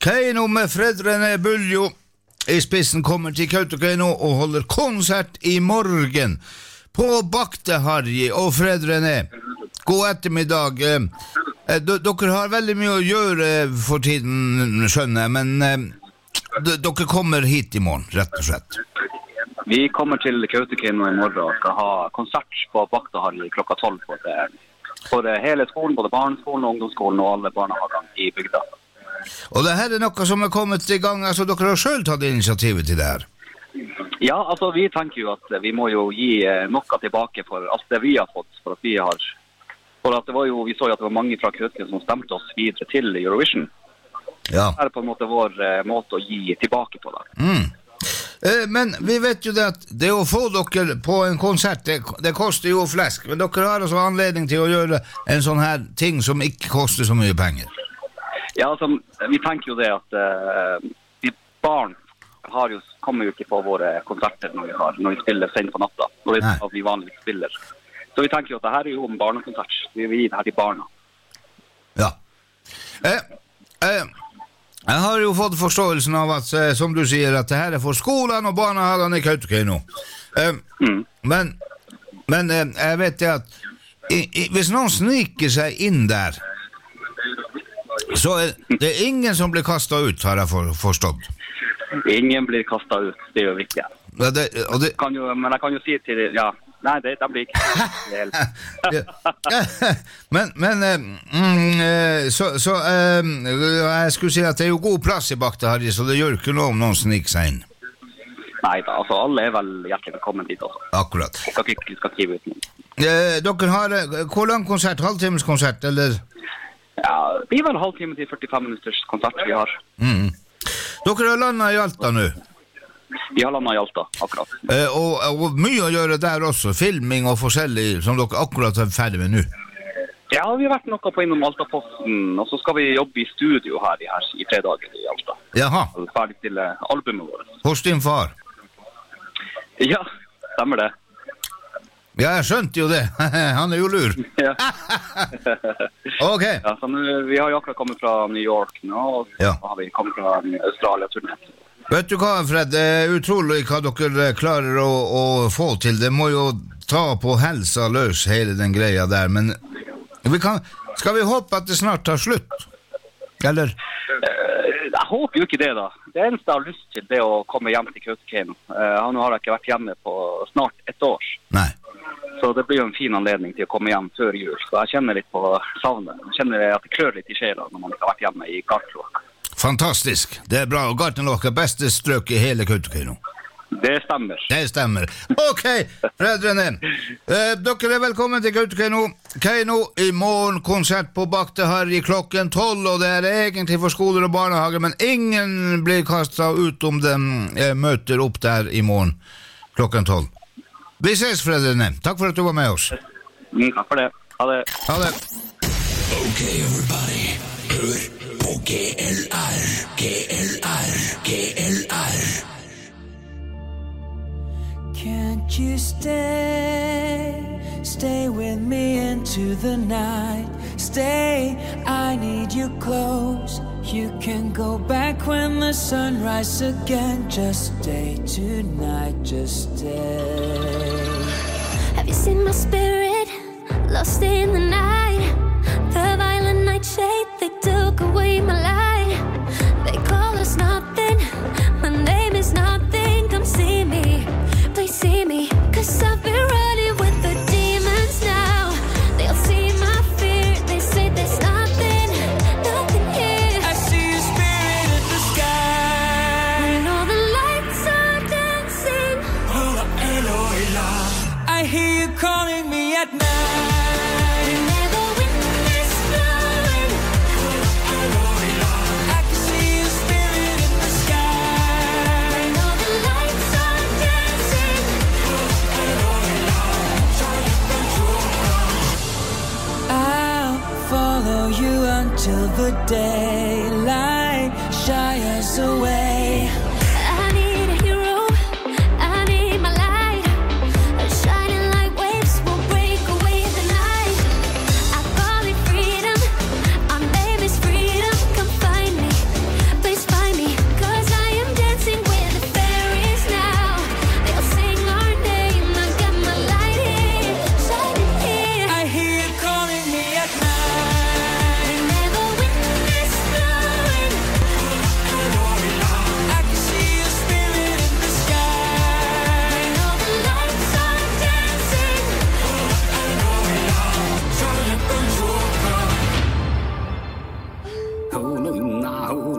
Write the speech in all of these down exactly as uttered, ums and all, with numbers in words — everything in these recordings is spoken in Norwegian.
Keiino med Fredrene Buljo i spissen kommer til Kautokeino og holder konsert i morgen på Bakteharji og Fredrene. God ettermiddag. Eh, d- dere har veldig mye å gjøre for tiden, skjønner jeg, men eh, d- dere kommer hit i morgen, rett og slett. Vi kommer til Kautokeino i morgen og skal ha konsert på Bakteharji klokka tolv for, for hele skolen, både barneskolen og ungdomsskolen og alle barnehagene i bygda. Og det her er noe som er kommet i gang, altså dere har selv tatt initiativet til det her. Ja, altså vi tenker jo at vi må jo gi noe tilbake for alt det vi har fått, for at vi har, for at det var jo, vi så jo at det var mange fra Kautokeino som stemte oss videre til Eurovision. Ja. Det er på en måte vår uh, måte å gi tilbake på det. Mm. Eh, men vi vet jo det at det å få dere på en konsert, det, det koster jo flesk, men dere har altså anledning til å gjøre en sånn her ting som ikke koster så mye penger. Ja, altså, vi tenker jo det at uh, vi barn har jo, kommer jo ikke på våre konserter når vi, har, når vi spiller sent på natta, når vi, når vi vanligvis spiller. Så vi tenker jo at det her er jo en barnekonsert. Vi vil gi det her til barna. Ja. Eh, eh, jeg har jo fått forståelsen av at, eh, som du sier, at det her er for skolene og barnehagene i Kautokeino. Eh, mm. Men, men eh, jeg vet det at i, i, hvis noen sniker seg inn der, så er det er ingen som blir kastet ut, har jeg for, forstått. Ingen blir kastet ut, det er jo viktig. Ja, det, og det... Kan jo, men jeg kan jo si til det, ja, nei, det, det blir ikke men, men mm, så, så um, jeg skulle si at det er jo god plass i Bakteharji, så det gjør ikke noe om noen sniker seg inn. Nei da, altså alle er vel hjertelig velkommen dit også. Akkurat. Vi skal ikke, skal kive ut noen. Eh, dere har, hvor lang konsert? Halvtimes konsert, eller? Ja, det blir vel halvtime til førtifem minutters konsert vi har. Mm. Dere har landet i Alta nå? Vi har landet i Alta, akkurat. Eh, og, og mye å gjøre der også, filming og forskjellig, som dere akkurat er ferdig med nå? Ja, vi har vært noe på innom Alta-posten, og så skal vi jobbe i studio her i, her, i tre dager i Alta. Jaha. Ferdig til albumet vårt. Hos din far? Ja, stemmer det. Ja, jeg skjønte jo det. Han er jo lur. Ja. Ok. Ja, så nu, vi har jo akkurat kommet fra New York nå, og så ja. har vi kommet fra Australia-turné. Vet du hva, Fred? Det er utrolig hva dere klarer å, å få til. Det må jo ta på helsa løs hele den greia der, men vi kan, skal vi håpe at det snart tar slutt? Eller? Jeg håper jo ikke det da. Det eneste jeg har lyst til det å komme hjem til Kautokeino. Uh, nå har jeg ikke vært hjemme på snart ett år. Nei. Så det blir jo en fin anledning til å komme hjem før jul. Så jeg kjenner litt på savnet. Jeg kjenner at det klør litt i sjela når man ikke har vært hjemme i Gartnerløkka. Fantastisk. Det er bra. Og Gartnerløkka er beste strøk i hele Kautokeino. Det stemmer. Det stemmer. Ok, Fredrene. Eh, dere er velkommen til Kautokeino. Keino i morgen konsert på Bakteharji klokken tolv, og det er egentlig for skoler og barnehager, men ingen blir kastet ut om de eh, møter opp der i morgen klokken tolv. Vi ses, Fredrene. Takk for at du var med oss. Mm, takk for det. Ha det. Ha det. Ok, everybody. Hør på G L R, G L R, G L R. Can't you stay, stay with me into the night. Stay, I need you close. You can go back when the sun rises again. Just stay tonight, just stay. Have you seen my spirit, lost in the night? The violent nightshade, they took away my light. They call us nothing, my name is nothing. Come see me, please see me, 'cause I've been running with the demons now. They'll see my fear, they say there's nothing, nothing here. I see your spirit in the sky. When all the lights are dancing, I hear you calling me at night. where the wind is blowing, I can see your spirit in the sky. when all the lights are dancing, I'll follow you until the daylight shies away. I need a hero, I need my light. Shining like waves will break away the night. I call it freedom, our name is freedom. Come find me, please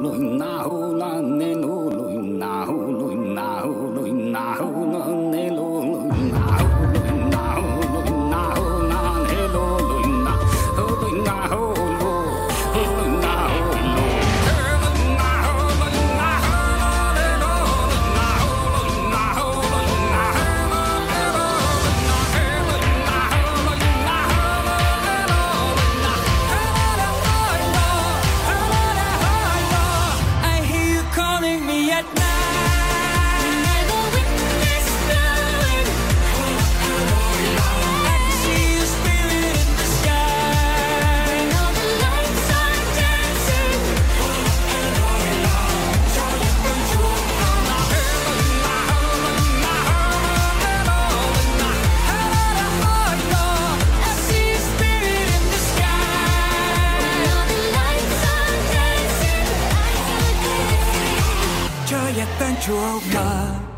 Chúa ca